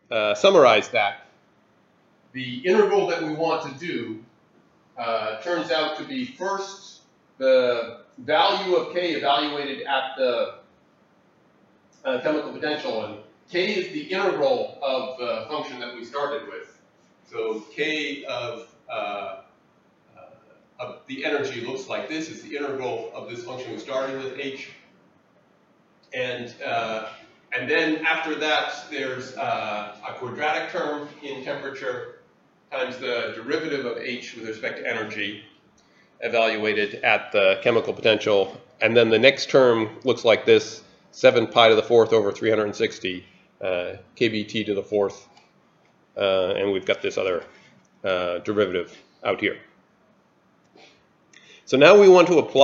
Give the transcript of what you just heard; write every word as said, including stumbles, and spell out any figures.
uh, summarize that, the integral that we want to do uh, turns out to be first the value of k evaluated at the uh, chemical potential, and k is the integral of the function that we started with. So k of, uh, uh, of the energy looks like this. It's the integral of this function we started with, h. And, uh, and then after that, there's uh, a quadratic term in temperature times the derivative of h with respect to energy evaluated at the chemical potential. And then the next term looks like this, seven pi to the fourth over three hundred sixty, uh, kBt to the fourth. Uh, and we've got this other uh, derivative out here. So now we want to apply